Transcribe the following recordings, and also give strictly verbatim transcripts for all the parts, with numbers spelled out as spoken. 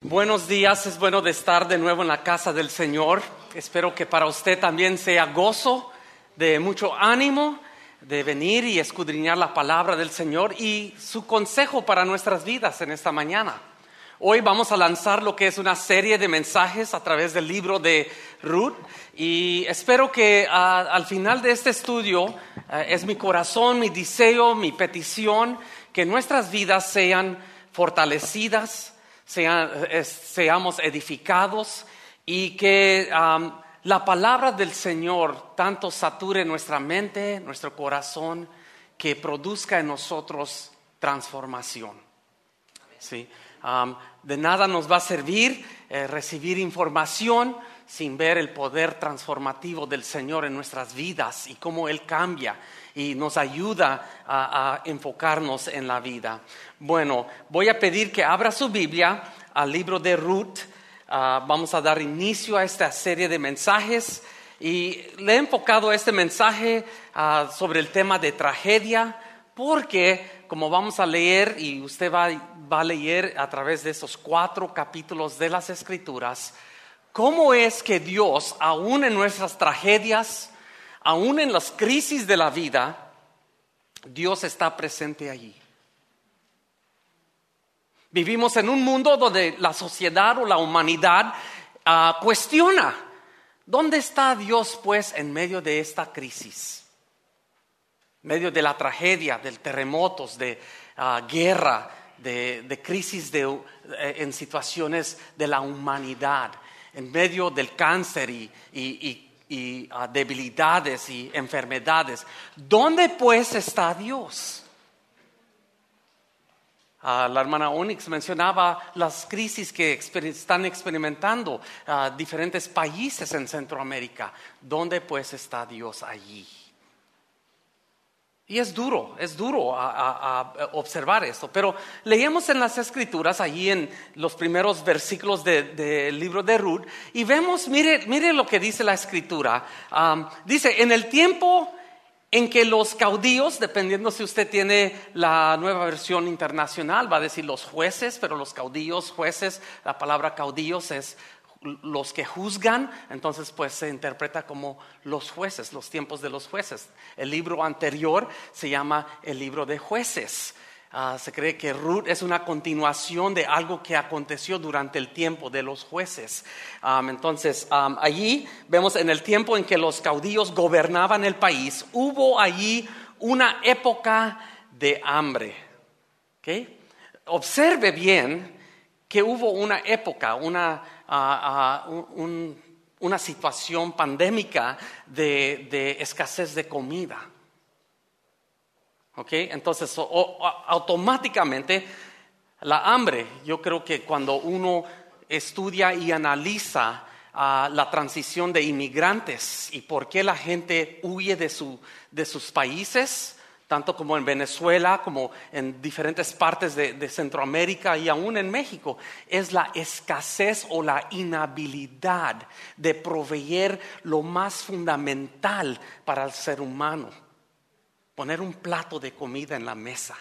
Buenos días, es bueno de estar de nuevo en la casa del Señor. Espero que para usted también sea gozo, de mucho ánimo, de venir y escudriñar la palabra del Señor y su consejo para nuestras vidas en esta mañana. Hoy vamos a lanzar lo que es una serie de mensajes a través del libro de Ruth y espero que uh, al final de este estudio uh, es mi corazón, mi deseo, mi petición, que nuestras vidas sean fortalecidas, Sea, eh, seamos edificados y que um, la palabra del Señor tanto sature nuestra mente, nuestro corazón, que produzca en nosotros transformación. ¿Sí? Um, de nada nos va a servir eh, recibir información sin ver el poder transformativo del Señor en nuestras vidas y cómo Él cambia y nos ayuda a, a enfocarnos en la vida. Bueno, voy a pedir que abra su Biblia al libro de Ruth. Uh, vamos a dar inicio a esta serie de mensajes y le he enfocado este mensaje uh, sobre el tema de tragedia porque, como vamos a leer y usted va, va a leer a través de esos cuatro capítulos de las Escrituras, cómo es que Dios, aún en nuestras tragedias, aún en las crisis de la vida, Dios está presente allí. Vivimos en un mundo donde la sociedad o la humanidad uh, cuestiona, ¿dónde está Dios pues en medio de esta crisis? En medio de la tragedia, de terremotos, de uh, guerra, de, de crisis de, uh, en situaciones de la humanidad, en medio del cáncer y, y, y, y uh, debilidades y enfermedades. ¿Dónde pues está Dios? Uh, la hermana Onyx mencionaba las crisis que exper- están experimentando uh, diferentes países en Centroamérica. ¿Dónde pues está Dios allí? Y es duro, es duro a, a, a observar esto, pero leemos en las Escrituras, allí en los primeros versículos del de, de libro de Ruth, y vemos, mire, mire lo que dice la Escritura. Um, dice, en el tiempo en que los caudillos, dependiendo si usted tiene la nueva versión internacional, va a decir los jueces, pero los caudillos, jueces, la palabra caudillos es los que juzgan, entonces pues se interpreta como los jueces, los tiempos de los jueces. El libro anterior se llama el libro de Jueces. Uh, se cree que Ruth es una continuación de algo que aconteció durante el tiempo de los jueces. Um, entonces, um, allí vemos en el tiempo en que los caudillos gobernaban el país, hubo allí una época de hambre. ¿Okay? Observe bien que hubo una época, una, uh, uh, un, una situación pandémica de, de escasez de comida. Okay, entonces o, o, automáticamente la hambre, yo creo que cuando uno estudia y analiza uh, la transición de inmigrantes y por qué la gente huye de, su, de sus países, tanto como en Venezuela, como en diferentes partes de, de Centroamérica y aún en México, es la escasez o la inhabilidad de proveer lo más fundamental para el ser humano. Poner un plato de comida en la mesa.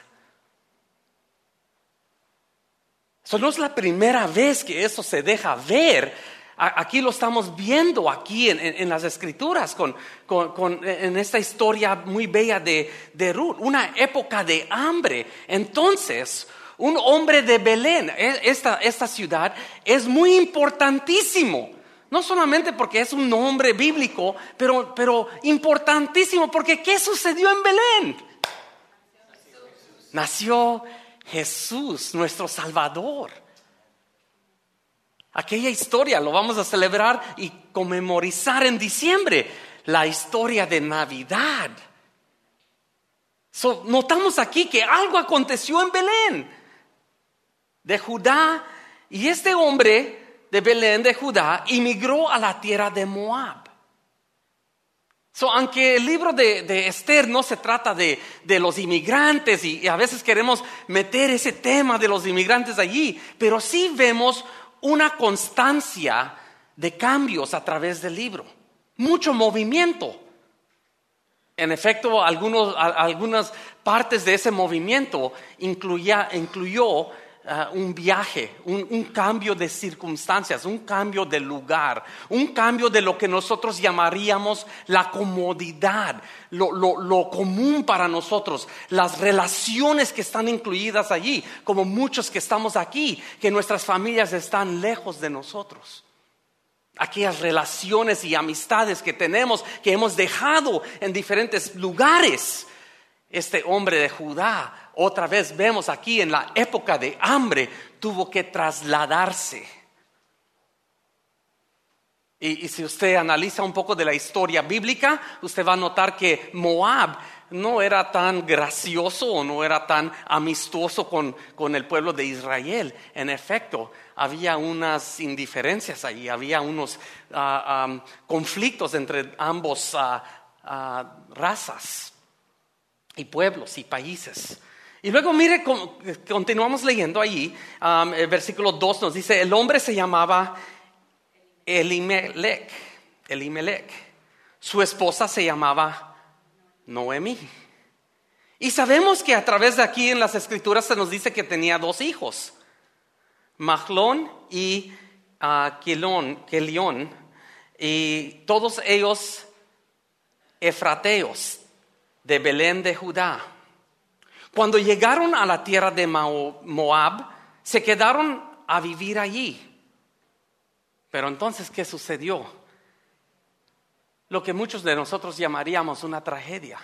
Eso no es la primera vez que eso se deja ver. Aquí lo estamos viendo aquí en, en, en las Escrituras con, con, con, en esta historia muy bella de, de Ruth. Una época de hambre. Entonces, un hombre de Belén, esta, esta ciudad es muy importantísimo. No solamente porque es un nombre bíblico, pero, pero importantísimo porque ¿qué sucedió en Belén? Nació Jesús, nuestro Salvador. Aquella historia lo vamos a celebrar y conmemorizar en diciembre, la historia de Navidad. So, notamos aquí que algo aconteció en Belén, de Judá, y este hombre de Belén de Judá emigró a la tierra de Moab. So, aunque el libro de, de Esther no se trata de, de los inmigrantes y, y a veces queremos meter ese tema de los inmigrantes allí, pero sí vemos una constancia de cambios a través del libro, mucho movimiento. En efecto, algunos, algunas partes de ese movimiento incluía, incluyó uh, uh, un viaje, un, un cambio de circunstancias, un cambio de lugar, un cambio de lo que nosotros llamaríamos la comodidad, lo, lo, lo común para nosotros, las relaciones que están incluidas allí, como muchos que estamos aquí, que nuestras familias están lejos de nosotros. Aquellas relaciones y amistades que tenemos, que hemos dejado en diferentes lugares. Este hombre de Judá, otra vez vemos aquí en la época de hambre, tuvo que trasladarse. Y, y si usted analiza un poco de la historia bíblica, usted va a notar que Moab no era tan gracioso o no era tan amistoso con, con el pueblo de Israel. En efecto, había unas indiferencias allí, había unos uh, um, conflictos entre ambos uh, uh, razas y pueblos y países. Y luego mire, continuamos leyendo allí, um, el versículo dos nos dice, el hombre se llamaba Elimelech, Elimelech. Su esposa se llamaba Noemí. Y sabemos que a través de aquí en las escrituras se nos dice que tenía dos hijos, Mahlón y uh, Quilón, Quelión, y todos ellos efrateos de Belén de Judá. Cuando llegaron a la tierra de Moab, se quedaron a vivir allí. Pero entonces, ¿qué sucedió? Lo que muchos de nosotros llamaríamos una tragedia.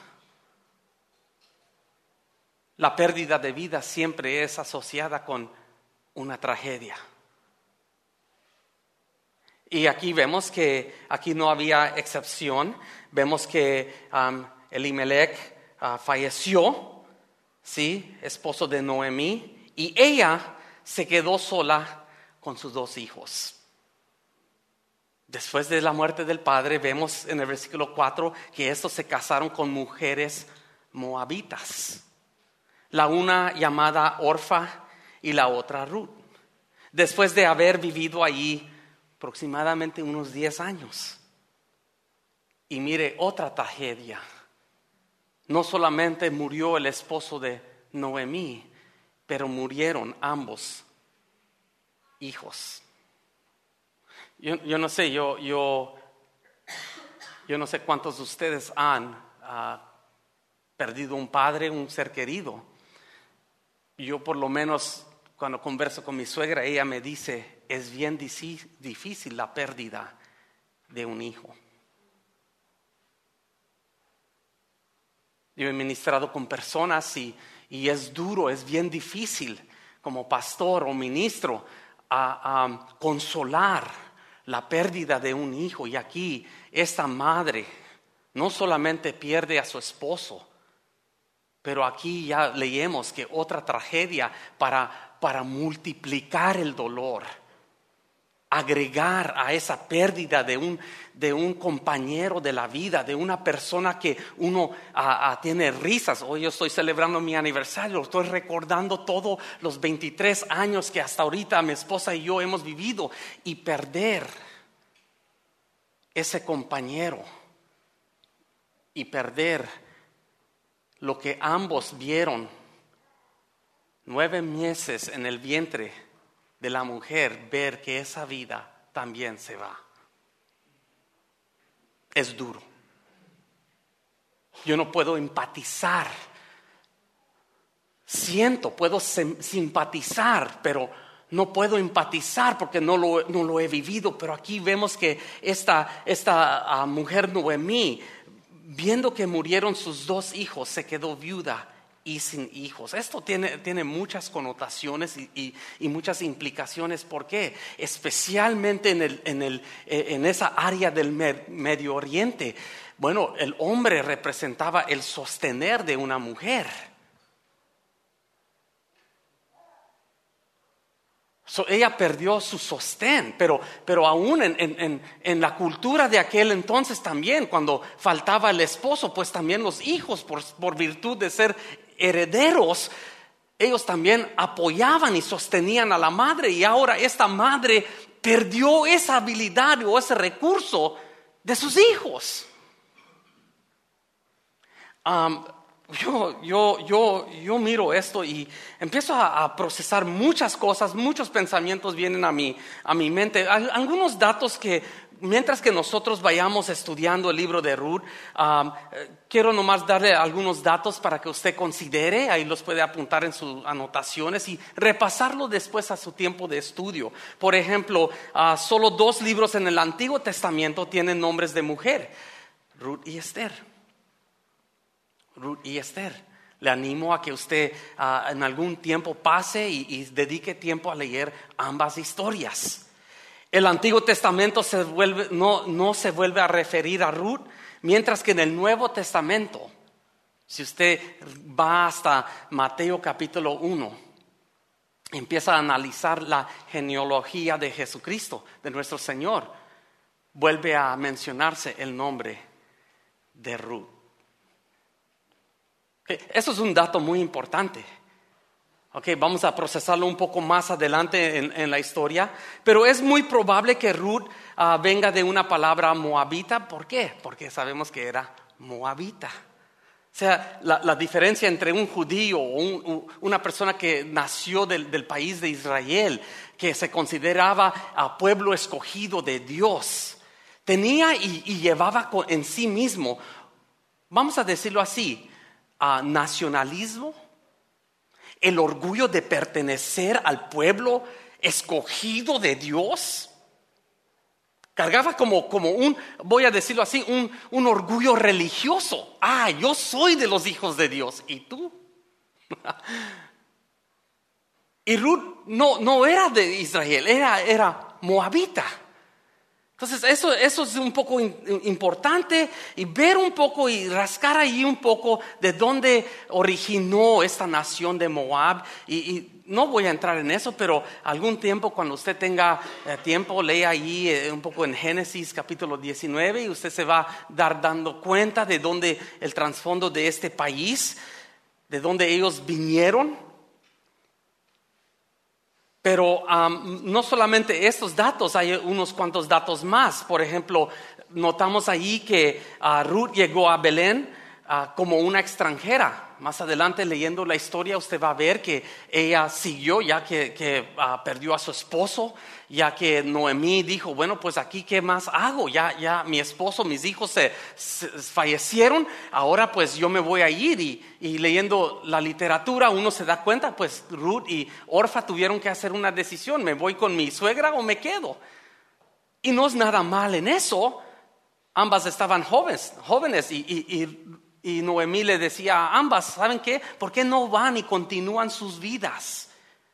La pérdida de vida siempre es asociada con una tragedia. Y aquí vemos que aquí no había excepción. Vemos que um, Elimelech uh, falleció, ¿sí? Esposo de Noemí, y ella se quedó sola con sus dos hijos. Después de la muerte del padre, vemos en el versículo cuatro que estos se casaron con mujeres moabitas. La una llamada Orfa y la otra Ruth. Después de haber vivido allí aproximadamente unos diez años. Y mire, otra tragedia. No solamente murió el esposo de Noemí, pero murieron ambos hijos. Yo, yo no sé, yo, yo, yo no sé cuántos de ustedes han uh, perdido un padre, un ser querido. Yo por lo menos cuando converso con mi suegra, ella me dice, es bien difícil la pérdida de un hijo. Yo he ministrado con personas y, y es duro, es bien difícil como pastor o ministro a, a consolar la pérdida de un hijo. Y aquí esta madre no solamente pierde a su esposo, pero aquí ya leemos que otra tragedia para, para multiplicar el dolor, agregar a esa pérdida de un, de un compañero de la vida, de una persona que uno a, a, tiene risas. Hoy yo estoy celebrando mi aniversario, estoy recordando todos los veintitrés años que hasta ahorita mi esposa y yo hemos vivido, y perder ese compañero y perder lo que ambos vieron nueve meses en el vientre de la mujer, ver que esa vida también se va. Es duro. Yo no puedo empatizar. Siento, puedo simpatizar, pero no puedo empatizar porque no lo, no lo he vivido. Pero aquí vemos que esta, esta uh, mujer Noemí, viendo que murieron sus dos hijos, se quedó viuda y sin hijos. Esto tiene, tiene muchas connotaciones y, y, y muchas implicaciones. ¿Por qué? Especialmente en, el, en, el, en esa área del Medio Oriente. Bueno, el hombre representaba el sostener de una mujer. So, ella perdió su sostén, pero, pero aún en, en, en la cultura de aquel entonces también, cuando faltaba el esposo, pues también los hijos, por, por virtud de ser herederos, ellos también apoyaban y sostenían a la madre. Y ahora esta madre perdió esa habilidad o ese recurso de sus hijos. Um, yo, yo, yo, yo miro esto y empiezo a, a procesar muchas cosas, muchos pensamientos vienen a mi, a mi mente. Al, algunos datos que, mientras que nosotros vayamos estudiando el libro de Ruth, um, quiero nomás darle algunos datos para que usted considere, ahí los puede apuntar en sus anotaciones y repasarlo después a su tiempo de estudio. Por ejemplo, uh, solo dos libros en el Antiguo Testamento tienen nombres de mujer, Ruth y Esther. Ruth y Esther. Le animo a que usted uh, en algún tiempo pase y, y dedique tiempo a leer ambas historias. El Antiguo Testamento se vuelve, no, no se vuelve a referir a Ruth, mientras que en el Nuevo Testamento, si usted va hasta Mateo capítulo uno, empieza a analizar la genealogía de Jesucristo, de nuestro Señor, vuelve a mencionarse el nombre de Ruth. Okay, eso es un dato muy importante. Okay, vamos a procesarlo un poco más adelante en, en la historia. Pero es muy probable que Ruth uh, venga de una palabra moabita. ¿Por qué? Porque sabemos que era moabita. O sea, la, la diferencia entre un judío o un, una persona que nació del, del país de Israel, que se consideraba uh, pueblo escogido de Dios, tenía y, y llevaba en sí mismo, vamos a decirlo así, Uh, nacionalismo, el orgullo de pertenecer al pueblo escogido de Dios. Cargaba como, como un, voy a decirlo así, un, un orgullo religioso. Ah, yo soy de los hijos de Dios. ¿Y tú? Y Ruth no, no era de Israel, era, era moabita. Entonces eso, eso es un poco importante y ver un poco y rascar ahí un poco de dónde originó esta nación de Moab. Y, y no voy a entrar en eso, pero algún tiempo cuando usted tenga eh, tiempo, lea ahí eh, un poco en Génesis capítulo diecinueve y usted se va a dar dando cuenta de dónde el trasfondo de este país, de dónde ellos vinieron. Pero um, no solamente estos datos, hay unos cuantos datos más. Por ejemplo, notamos ahí que uh, Ruth llegó a Belén uh, como una extranjera. Más adelante, leyendo la historia, usted va a ver que ella siguió ya que, que uh, perdió a su esposo, ya que Noemí dijo, bueno, pues aquí qué más hago, ya, ya mi esposo, mis hijos se, se fallecieron, ahora pues yo me voy a ir. Y, y leyendo la literatura uno se da cuenta, pues Ruth y Orfa tuvieron que hacer una decisión, ¿me voy con mi suegra o me quedo? Y no es nada mal en eso, ambas estaban jóvenes, jóvenes y, y, y Y Noemí le decía a ambas, ¿saben qué? ¿Por qué no van y continúan sus vidas?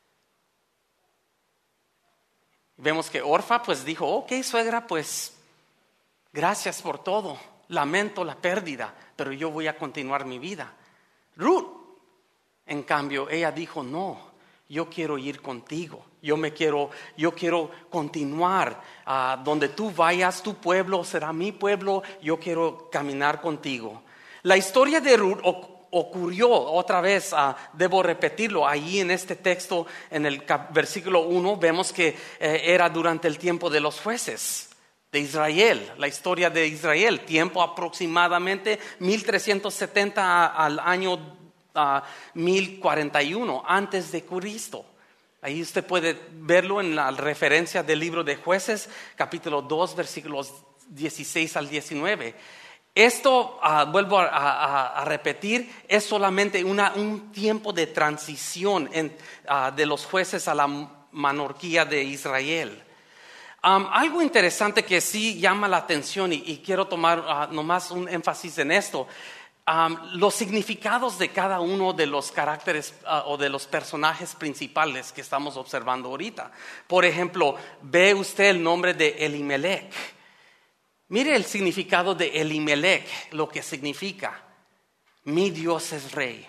Vemos que Orfa pues dijo, ok, suegra, pues gracias por todo. Lamento la pérdida, pero yo voy a continuar mi vida. Ruth, en cambio, ella dijo, no, yo quiero ir contigo. Yo me quiero, yo quiero continuar. Uh, donde tú vayas, tu pueblo será mi pueblo. Yo quiero caminar contigo. La historia de Ruth ocurrió otra vez, uh, debo repetirlo, ahí en este texto, en el cap- versículo uno, vemos que eh, era durante el tiempo de los jueces de Israel, la historia de Israel, tiempo aproximadamente mil trescientos setenta al año uh, mil cuarenta y uno antes de Cristo. Ahí usted puede verlo en la referencia del libro de Jueces, capítulo dos, versículos dieciséis al diecinueve. Esto, uh, vuelvo a, a, a repetir, es solamente una, un tiempo de transición en, uh, de los jueces a la monarquía de Israel. Um, algo interesante que sí llama la atención y, y quiero tomar uh, nomás un énfasis en esto, um, los significados de cada uno de los caracteres uh, o de los personajes principales que estamos observando ahorita. Por ejemplo, ve usted el nombre de Elimelech. Mire el significado de Elimelech, lo que significa, mi Dios es rey.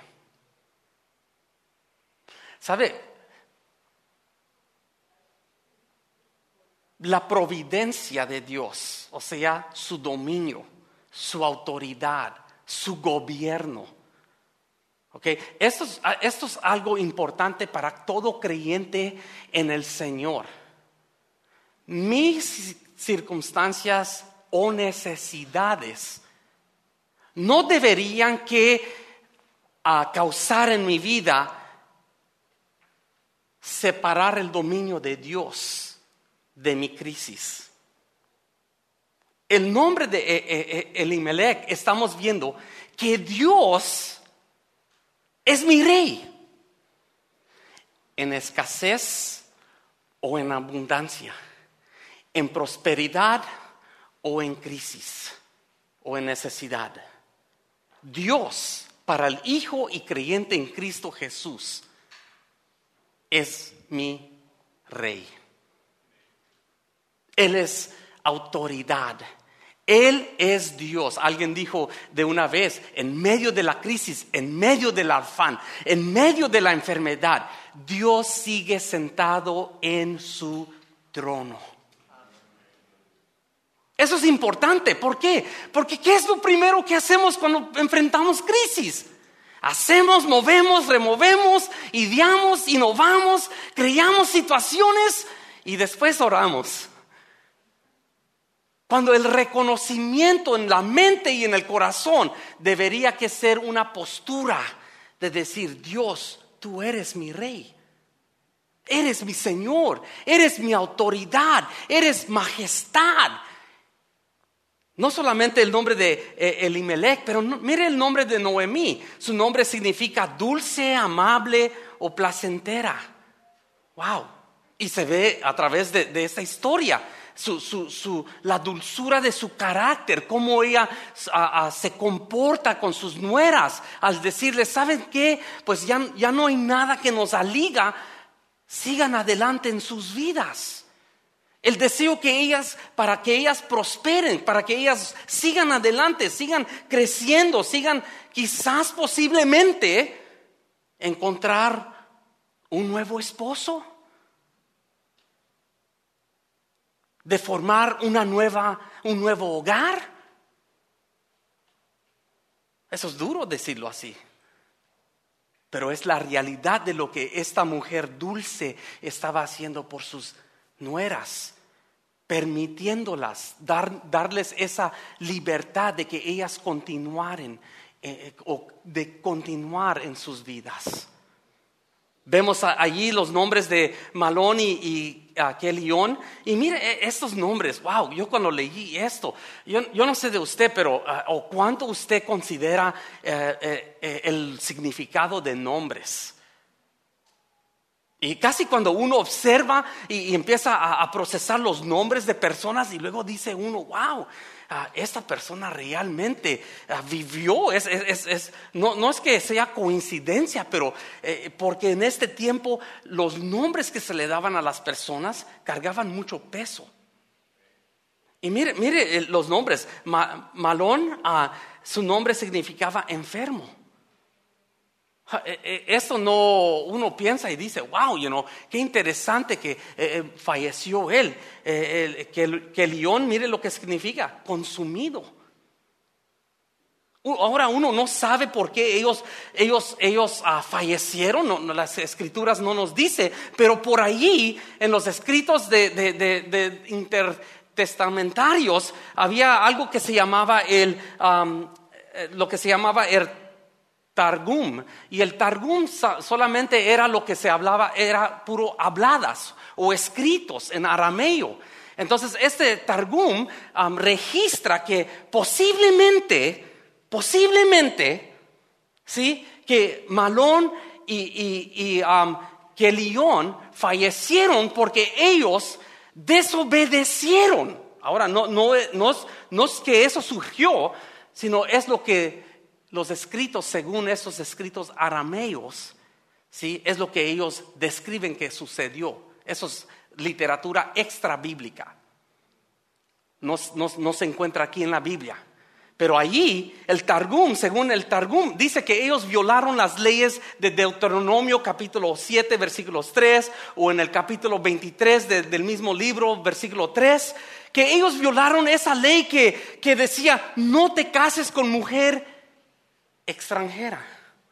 ¿Sabe? La providencia de Dios, o sea, su dominio, su autoridad, su gobierno. Okay. Esto es, esto es algo importante para todo creyente en el Señor. Mis circunstancias o necesidades no deberían que a causar en mi vida separar el dominio de Dios de mi crisis. El nombre de Elimelech, estamos viendo que Dios es mi rey. En escasez o en abundancia, en prosperidad o en crisis o en necesidad. Dios, para el hijo y creyente en Cristo Jesús, es mi rey. Él es autoridad. Él es Dios. Alguien dijo de una vez, en medio de la crisis, en medio del afán, en medio de la enfermedad, Dios sigue sentado en su trono. Eso es importante. ¿Por qué? Porque ¿qué es lo primero que hacemos cuando enfrentamos crisis? Hacemos, movemos, removemos, ideamos, innovamos, creamos situaciones y después oramos. Cuando el reconocimiento en la mente y en el corazón debería que ser una postura de decir: Dios, tú eres mi rey, eres mi Señor, eres mi autoridad, eres majestad. No solamente el nombre de eh, Elimelech, pero no, mire el nombre de Noemí. Su nombre significa dulce, amable o placentera. Wow. Y se ve a través de, de esta historia su, su, su, la dulzura de su carácter, cómo ella a, a, se comporta con sus nueras al decirles: ¿saben qué? Pues ya, ya no hay nada que nos aliga, sigan adelante en sus vidas. El deseo que ellas, para que ellas prosperen, para que ellas sigan adelante, sigan creciendo, sigan quizás posiblemente encontrar un nuevo esposo, de formar una nueva, un nuevo hogar. Eso es duro decirlo así, pero es la realidad de lo que esta mujer dulce estaba haciendo por sus nueras, permitiéndolas, dar, darles esa libertad de que ellas continuaren eh, o de continuar en sus vidas. Vemos allí los nombres de Malón y, y uh, Kelión. Y mire estos nombres. Wow, yo cuando leí esto, yo, yo no sé de usted, pero uh, o cuánto usted considera uh, uh, uh, el significado de nombres. Y casi cuando uno observa y, y empieza a, a procesar los nombres de personas, y luego dice uno: wow, uh, esta persona realmente uh, vivió. Es, es, es, es, no, no es que sea coincidencia, pero eh, porque en este tiempo los nombres que se le daban a las personas cargaban mucho peso. Y mire, mire los nombres. Ma, Malón, uh, su nombre significaba enfermo. Esto no, uno piensa y dice: wow, you know, qué interesante que eh, falleció él. Eh, que, que León, mire lo que significa: consumido. Ahora uno no sabe por qué ellos, ellos, ellos uh, fallecieron. No, no, las escrituras no nos dice, pero por allí en los escritos de, de, de, de intertestamentarios había algo que se llamaba el, um, lo que se llamaba el Targum, y el Targum solamente era lo que se hablaba, era puro habladas o escritos en arameo. Entonces este Targum um, registra que posiblemente, posiblemente, sí, que Malón y, y, y um, Kelión fallecieron porque ellos desobedecieron. Ahora no, no, no, es, no es que eso surgió, sino es lo que los escritos, según esos escritos arameos, ¿sí?, es lo que ellos describen que sucedió. Eso es literatura extra bíblica. No, no, no se encuentra aquí en la Biblia. Pero allí el Targum, según el Targum, dice que ellos violaron las leyes de Deuteronomio capítulo siete, versículos tres, o en el capítulo veintitrés de, del mismo libro, versículo tres, que ellos violaron esa ley que, que decía: no te cases con mujer extranjera.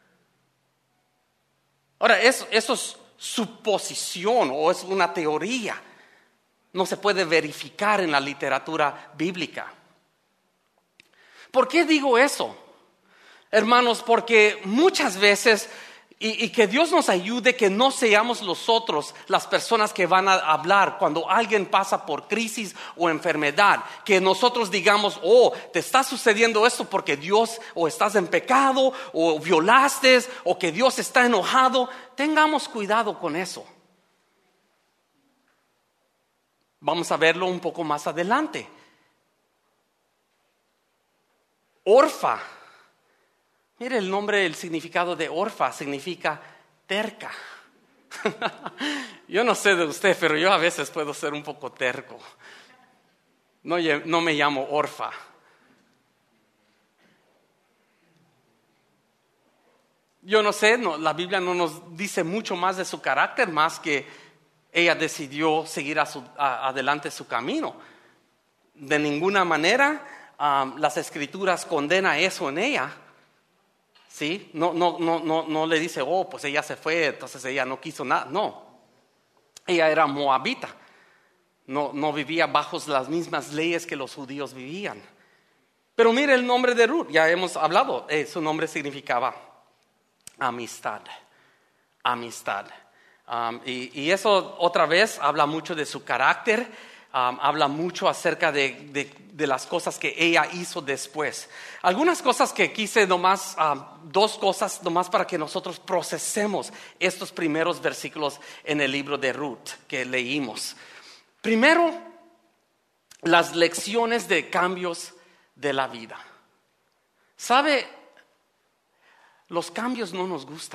Ahora, eso, eso es suposición o es una teoría. No se puede verificar en la literatura bíblica. ¿Por qué digo eso? hermanos, porque muchas veces, y, y que Dios nos ayude, que no seamos nosotros las personas que van a hablar cuando alguien pasa por crisis o enfermedad, que nosotros digamos, oh, te está sucediendo esto porque Dios, o estás en pecado, o violaste, o que Dios está enojado. Tengamos cuidado con eso. Vamos a verlo un poco más adelante. Orfa. Mire el nombre, el significado de Orfa significa terca. Yo no sé de usted, pero yo a veces puedo ser un poco terco. No, no me llamo Orfa. Yo no sé, no, la Biblia no nos dice mucho más de su carácter, más que ella decidió seguir a su, a, adelante su camino. De ninguna manera um, las Escrituras condenan eso en ella. ¿Sí? No, no, no, no, no le dice, oh, pues ella se fue, entonces ella no quiso nada. No, ella era moabita, no, no vivía bajo las mismas leyes que los judíos vivían. Pero mire el nombre de Ruth, ya hemos hablado, eh, su nombre significaba amistad, amistad. Um, y, y eso otra vez habla mucho de su carácter. Um, habla mucho acerca de, de, de las cosas que ella hizo después. Algunas cosas que quise nomás, um, dos cosas nomás para que nosotros procesemos estos primeros versículos en el libro de Ruth que leímos. Primero, las lecciones de cambios de la vida. ¿Sabe? Los cambios no nos gustan.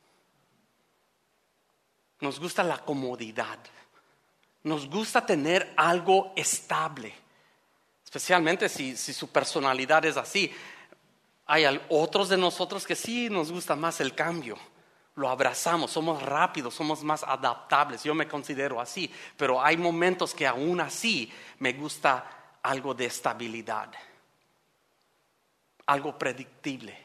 Nos gusta la comodidad. Nos gusta tener algo estable, especialmente si, si su personalidad es así. Hay otros de nosotros que sí nos gusta más el cambio. Lo abrazamos, somos rápidos, somos más adaptables. Yo me considero así, pero hay momentos que aún así me gusta algo de estabilidad, algo predictible,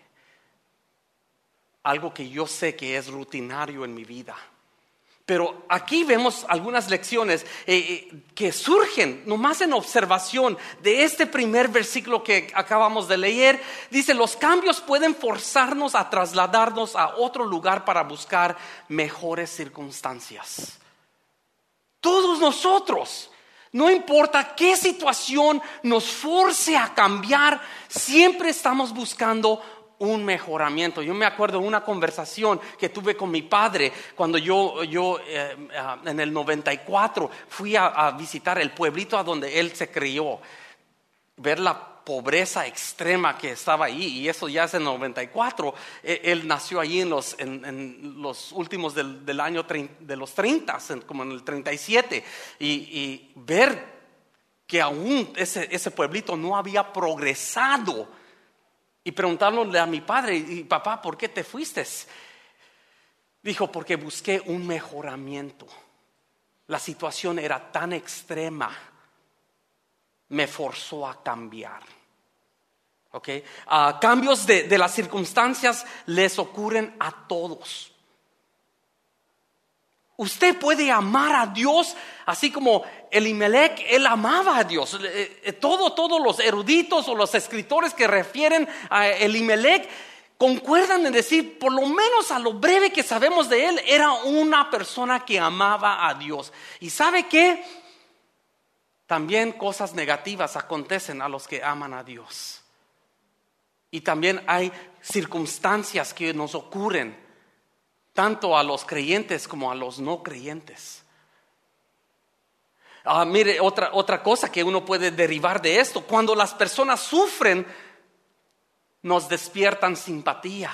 algo que yo sé que es rutinario en mi vida. Pero aquí vemos algunas lecciones eh, que surgen nomás en observación de este primer versículo que acabamos de leer. Dice, los cambios pueden forzarnos a trasladarnos a otro lugar para buscar mejores circunstancias. Todos nosotros, no importa qué situación nos force a cambiar, siempre estamos buscando un mejoramiento. Yo me acuerdo de una conversación que tuve con mi padre cuando yo, yo eh, en el noventa y cuatro fui a, a visitar el pueblito a donde él se crió, ver la pobreza extrema que estaba ahí, y eso ya es en el noventa y cuatro. Él, él nació allí en los, en, en los últimos del, del año treinta, de los treinta, como en el treinta y siete, y, y ver que aún ese, ese pueblito no había progresado. Y preguntarle a mi padre, y papá, ¿por qué te fuiste? Dijo, porque busqué un mejoramiento. La situación era tan extrema, me forzó a cambiar. ¿Okay? Uh, cambios de, de las circunstancias les ocurren a todos. Usted puede amar a Dios así como Elimelech, él amaba a Dios. Todo, todos los eruditos o los escritores que refieren a Elimelech concuerdan en decir, por lo menos a lo breve que sabemos de él, era una persona que amaba a Dios. ¿Y sabe qué? También cosas negativas acontecen a los que aman a Dios. Y también hay circunstancias que nos ocurren tanto a los creyentes como a los no creyentes. Ah, mire, otra, otra cosa que uno puede derivar de esto: cuando las personas sufren, nos despiertan simpatía.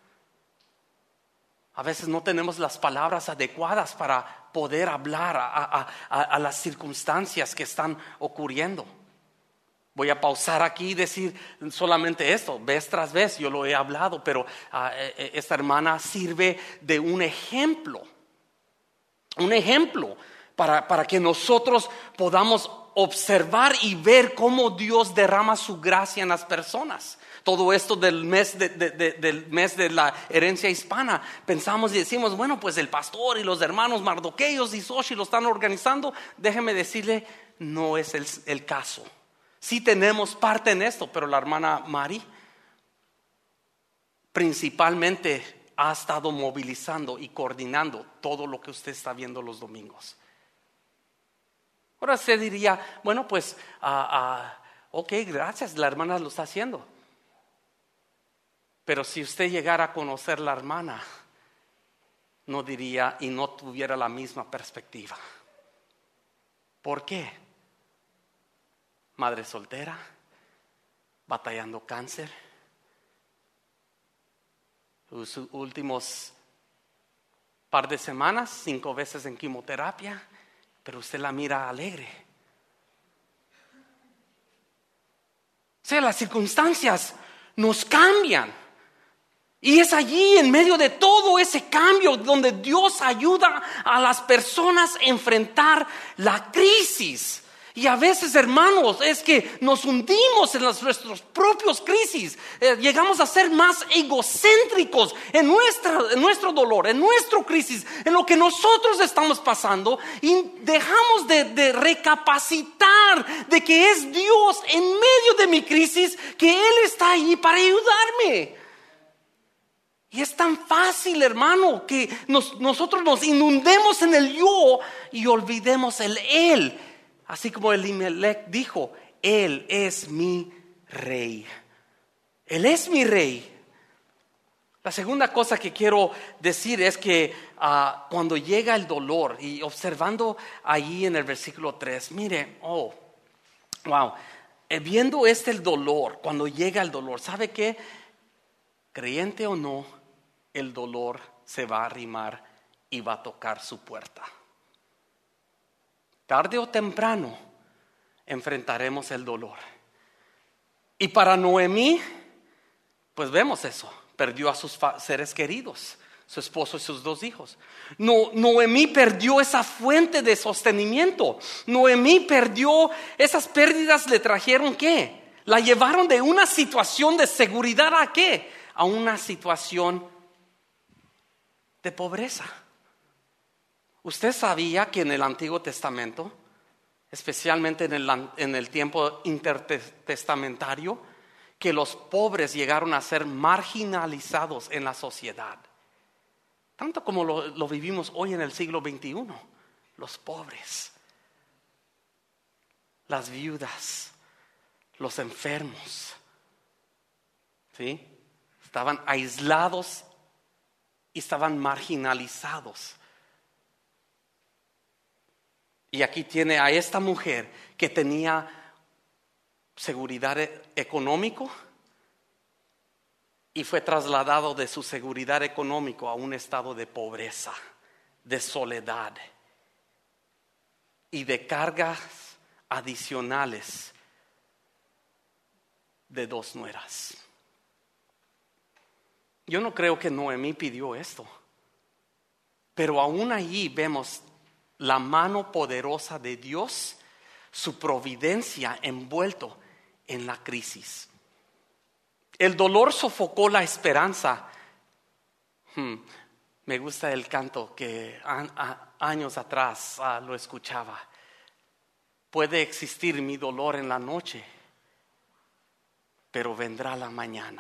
A veces no tenemos las palabras adecuadas para poder hablar a, a, a, a las circunstancias que están ocurriendo. Voy a pausar aquí y decir solamente esto, vez tras vez, yo lo he hablado, pero uh, esta hermana sirve de un ejemplo, un ejemplo para, para que nosotros podamos observar y ver cómo Dios derrama su gracia en las personas. Todo esto del mes de, de, de, del mes de la herencia hispana, pensamos y decimos, bueno, pues el pastor y los hermanos Mardoqueos y Xochi lo están organizando. Déjeme decirle, no es el, el caso. Sí tenemos parte en esto, pero la hermana Mari principalmente ha estado movilizando y coordinando todo lo que usted está viendo los domingos. Ahora usted diría, bueno, pues, uh, uh, ok, gracias, la hermana lo está haciendo. Pero si usted llegara a conocer la hermana, no diría y no tuviera la misma perspectiva. ¿Por qué? Madre soltera, batallando cáncer, los últimos par de semanas, cinco veces en quimioterapia, pero usted la mira alegre. O sea, las circunstancias nos cambian. Y es allí, en medio de todo ese cambio, donde Dios ayuda a las personas a enfrentar la crisis. Y a veces, hermanos, es que nos hundimos en las, nuestros propios crisis. Eh, llegamos a ser más egocéntricos en, nuestra, en nuestro dolor, en nuestra crisis, en lo que nosotros estamos pasando. Y dejamos de, de recapacitar de que es Dios en medio de mi crisis, que Él está ahí para ayudarme. Y es tan fácil, hermano, que nos, nosotros nos inundemos en el yo y olvidemos el Él. Así como Elimelech dijo, Él es mi rey. Él es mi rey. La segunda cosa que quiero decir es que uh, cuando llega el dolor, y observando ahí en el versículo tres, mire, oh, wow, eh, viendo este el dolor, cuando llega el dolor, ¿sabe qué? Creyente o no, el dolor se va a arrimar y va a tocar su puerta. Tarde o temprano enfrentaremos el dolor. Y para Noemí, pues vemos eso. Perdió a sus seres queridos, su esposo y sus dos hijos. No, Noemí perdió esa fuente de sostenimiento. Noemí perdió, esas pérdidas le trajeron ¿qué? La llevaron de una situación de seguridad a ¿qué? A una situación de pobreza. ¿Usted sabía que en el Antiguo Testamento, especialmente en el, en el tiempo intertestamentario, que los pobres llegaron a ser marginalizados en la sociedad? Tanto como lo, lo vivimos hoy en el siglo veintiuno. Los pobres, las viudas, los enfermos, ¿sí? Estaban aislados y estaban marginalizados. Y aquí tiene a esta mujer que tenía seguridad económica y fue trasladado de su seguridad económica a un estado de pobreza, de soledad y de cargas adicionales de dos nueras. Yo no creo que Noemí pidió esto, pero aún allí vemos la mano poderosa de Dios, su providencia envuelto en la crisis. El dolor sofocó la esperanza. Hmm, me gusta el canto que a, a, años atrás ah, lo escuchaba. Puede existir mi dolor en la noche, pero vendrá la mañana.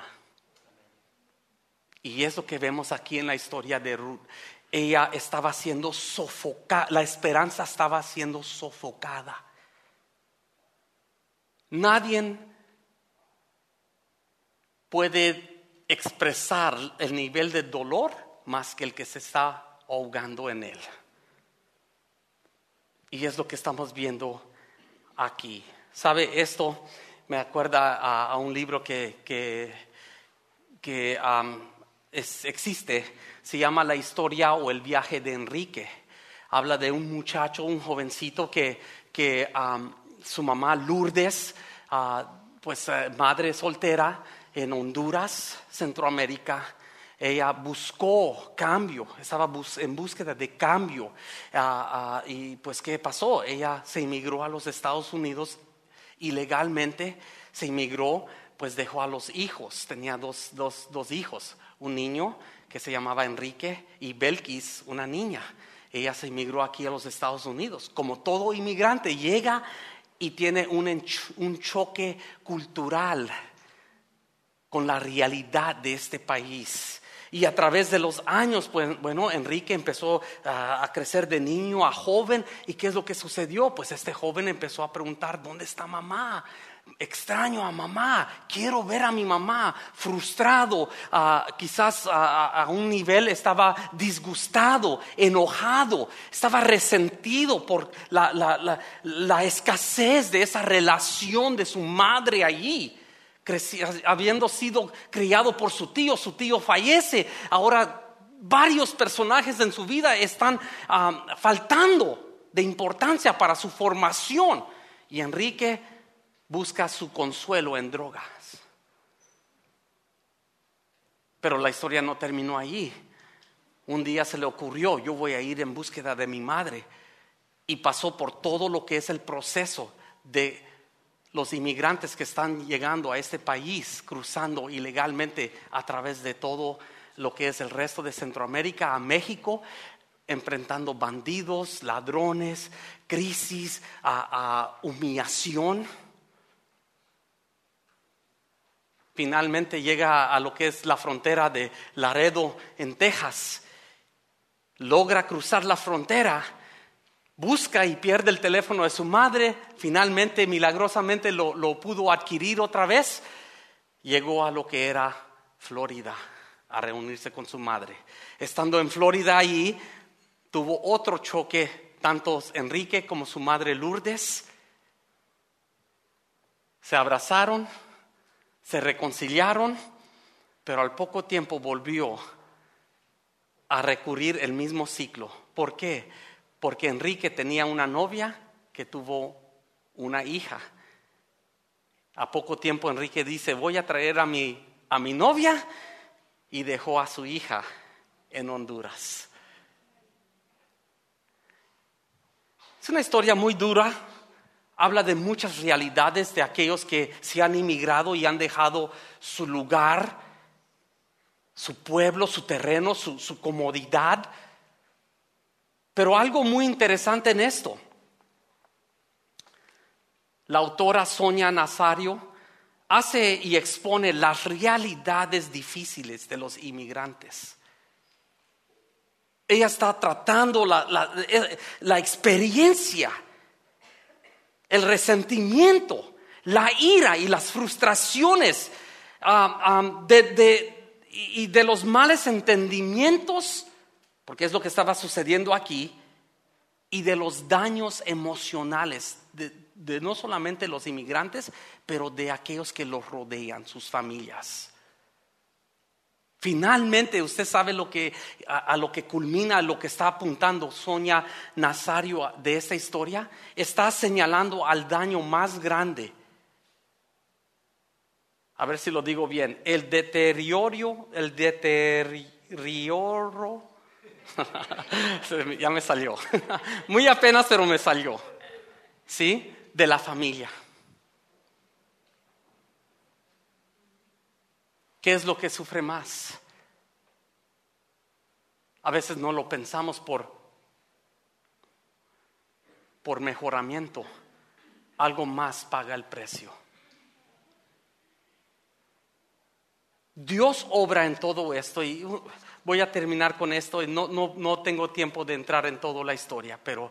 Y es lo que vemos aquí en la historia de Ruth. Ella estaba siendo sofocada, la esperanza estaba siendo sofocada. Nadie puede expresar el nivel de dolor más que el que se está ahogando en él. Y es lo que estamos viendo aquí. ¿Sabe? Esto me acuerda a, a un libro que, que, que um, es, existe. Se llama La historia o el viaje de Enrique. Habla de un muchacho, un jovencito que, que um, su mamá Lourdes, uh, pues uh, madre soltera en Honduras, Centroamérica. Ella buscó cambio, estaba bus- en búsqueda de cambio. Uh, uh, y pues ¿qué pasó? Ella se inmigró a los Estados Unidos ilegalmente, se inmigró, pues dejó a los hijos. Tenía dos, dos, dos hijos, un niño que se llamaba Enrique y Belkis, una niña. Ella se inmigró aquí a los Estados Unidos. Como todo inmigrante, llega y tiene un, ench- un choque cultural con la realidad de este país. Y a través de los años, pues, bueno, Enrique empezó a, a crecer de niño a joven. ¿Y qué es lo que sucedió? Pues este joven empezó a preguntar, ¿dónde está mamá? Extraño a mamá, quiero ver a mi mamá. Frustrado, uh, quizás a, a un nivel estaba disgustado, enojado, estaba resentido por la, la, la, la escasez de esa relación de su madre allí. Creci- habiendo sido criado por su tío, su tío fallece. Ahora varios personajes en su vida están um, faltando de importancia para su formación. Y Enrique busca su consuelo en drogas. Pero la historia no terminó allí. Un día se le ocurrió, yo voy a ir en búsqueda de mi madre. Y pasó por todo lo que es el proceso de los inmigrantes que están llegando a este país, cruzando ilegalmente a través de todo lo que es el resto de Centroamérica a México, enfrentando bandidos, ladrones, crisis, a, a humillación. Finalmente llega a lo que es la frontera de Laredo en Texas. Logra cruzar la frontera. Busca y pierde el teléfono de su madre. Finalmente, milagrosamente, lo, lo pudo adquirir otra vez. Llegó a lo que era Florida a reunirse con su madre. Estando en Florida allí, tuvo otro choque, tanto Enrique como su madre Lourdes. Se abrazaron, se reconciliaron, pero al poco tiempo volvió a recurrir el mismo ciclo. ¿Por qué? Porque Enrique tenía una novia que tuvo una hija. A poco tiempo Enrique dice, voy a traer a mi, a mi novia, y dejó a su hija en Honduras. Es una historia muy dura. Habla de muchas realidades de aquellos que se han inmigrado y han dejado su lugar, su pueblo, su terreno, su, su comodidad. Pero algo muy interesante en esto. La autora Sonia Nazario hace y expone las realidades difíciles de los inmigrantes. Ella está tratando la, la, la experiencia, el resentimiento, la ira y las frustraciones um, um, de, de, y de los males entendimientos, porque es lo que estaba sucediendo aquí, y de los daños emocionales de, de no solamente los inmigrantes, pero de aquellos que los rodean, sus familias. Finalmente, usted sabe lo que, a, a lo que culmina, lo que está apuntando Sonia Nazario de esta historia. Está señalando al daño más grande. A ver si lo digo bien. El deterioro, el deterioro, ya me salió. Muy apenas, pero me salió. ¿Sí? De la familia. ¿Qué es lo que sufre más? A veces no lo pensamos por, por mejoramiento. Algo más paga el precio. Dios obra en todo esto y voy a terminar con esto. Y no, no, no tengo tiempo de entrar en toda la historia, pero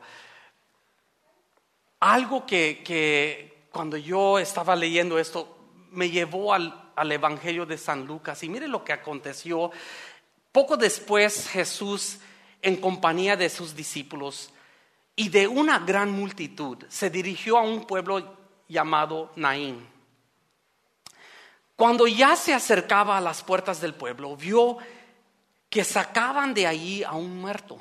algo que, que cuando yo estaba leyendo esto me llevó al, al Evangelio de San Lucas. Y mire lo que aconteció. Poco después Jesús, en compañía de sus discípulos y de una gran multitud, se dirigió a un pueblo llamado Naín. Cuando ya se acercaba a las puertas del pueblo, vio que sacaban de allí a un muerto.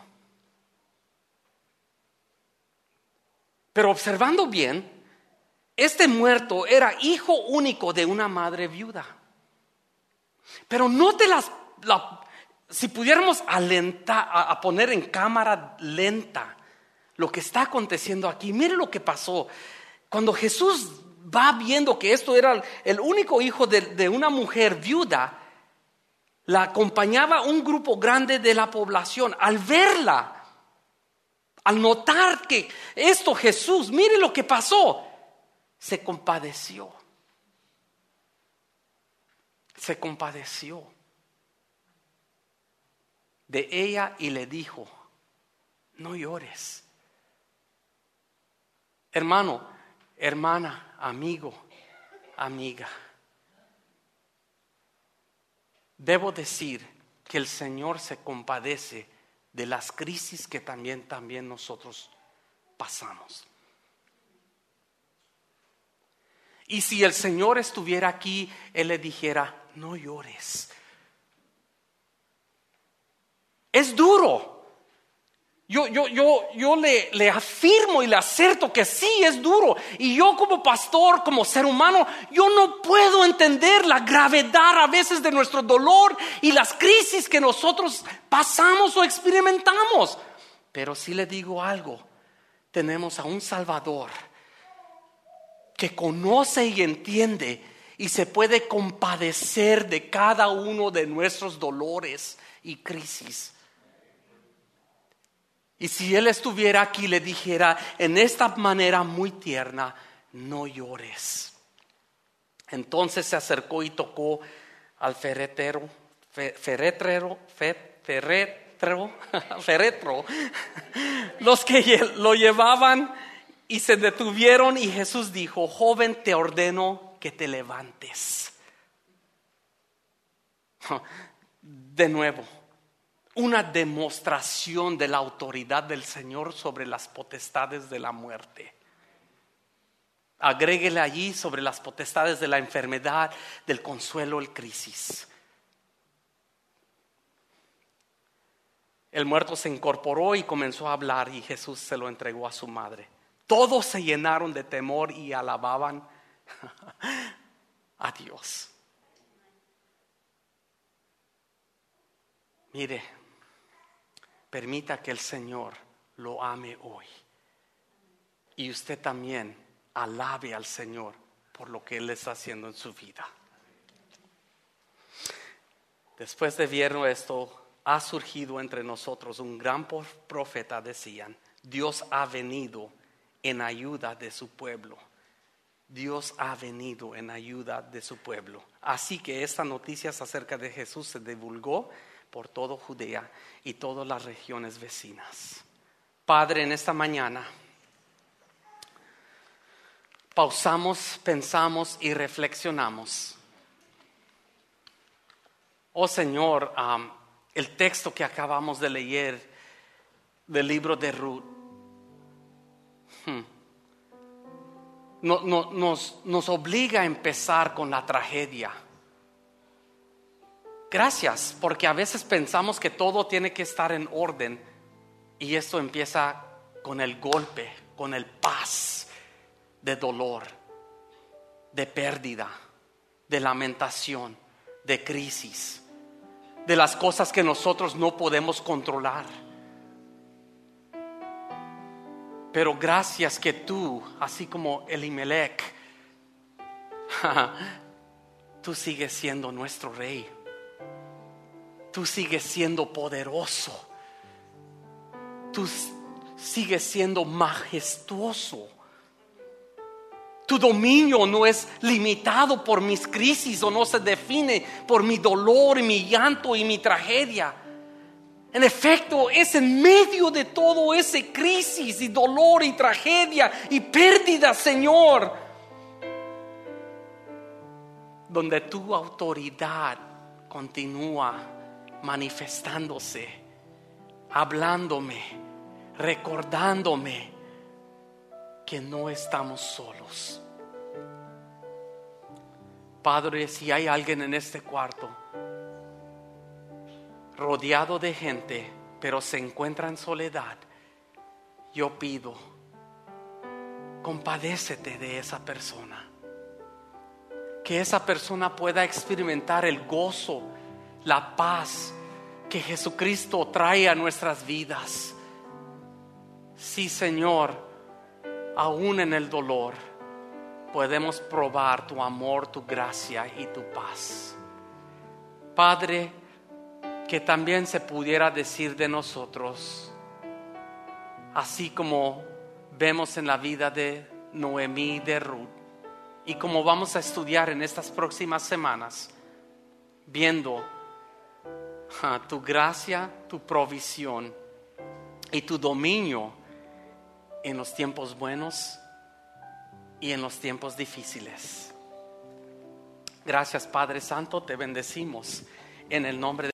Pero observando bien, este muerto era hijo único de una madre viuda. Pero note las, la, si pudiéramos alentar, a, a poner en cámara lenta lo que está aconteciendo aquí. Mire lo que pasó. Cuando Jesús va viendo que esto era el único hijo de, de una mujer viuda, la acompañaba un grupo grande de la población. Al verla, al notar que esto Jesús, mire lo que pasó, se compadeció. se compadeció de ella y le dijo: no llores. Hermano, hermana, amigo, amiga, debo decir que el Señor se compadece de las crisis que también, también nosotros pasamos. Y si el Señor estuviera aquí, Él le dijera: no llores. Es duro. Yo, yo, yo, yo le, le afirmo y le acerto que sí, es duro. Y yo como pastor, como ser humano, yo no puedo entender la gravedad a veces de nuestro dolor y las crisis que nosotros pasamos o experimentamos. Pero sí le digo algo: tenemos a un Salvador que conoce y entiende y se puede compadecer de cada uno de nuestros dolores y crisis. Y si Él estuviera aquí, le dijera en esta manera muy tierna: no llores. Entonces se acercó y tocó al ferretero, fe, ferretrero, fe, ferretro, ferretro, los que lo llevaban, y se detuvieron, y Jesús dijo: joven, te ordeno que te levantes. De nuevo, una demostración de la autoridad del Señor sobre las potestades de la muerte. Agréguele allí sobre las potestades de la enfermedad, del consuelo, el crisis. El muerto se incorporó y comenzó a hablar, y Jesús se lo entregó a su madre. Todos se llenaron de temor y alababan a Dios. Mire, permita que el Señor lo ame hoy. Y usted también alabe al Señor por lo que Él está haciendo en su vida. Después de ver esto, ha surgido entre nosotros un gran profeta, decían. Dios ha venido en ayuda de su pueblo. Dios ha venido en ayuda de su pueblo. Así que esta noticia acerca de Jesús se divulgó por toda Judea y todas las regiones vecinas. Padre, en esta mañana pausamos, pensamos y reflexionamos. Oh Señor, um, el texto que acabamos de leer del libro de Ruth hmm, no, no, nos, nos obliga a empezar con la tragedia. Gracias, porque a veces pensamos que todo tiene que estar en orden, y esto empieza con el golpe, con el paz de dolor, de pérdida, de lamentación, de crisis, de las cosas que nosotros no podemos controlar. Pero gracias que tú, así como Elimelech, tú sigues siendo nuestro rey. Tú sigues siendo poderoso. Tú sigues siendo majestuoso. Tu dominio no es limitado por mis crisis, o no se define por mi dolor y mi llanto y mi tragedia. En efecto, es en medio de todo ese crisis y dolor y tragedia y pérdida, Señor, donde tu autoridad continúa manifestándose, hablándome, recordándome que no estamos solos. Padre, si hay alguien en este cuarto rodeado de gente, pero se encuentra en soledad, yo pido, compadécete de esa persona. Que esa persona pueda experimentar el gozo, la paz que Jesucristo trae a nuestras vidas. Sí, Señor, aún en el dolor podemos probar tu amor, tu gracia y tu paz. Padre, que también se pudiera decir de nosotros, así como vemos en la vida de Noemí y de Ruth, y como vamos a estudiar en estas próximas semanas, viendo ah, tu gracia, tu provisión y tu dominio en los tiempos buenos y en los tiempos difíciles. Gracias, Padre Santo, te bendecimos en el nombre de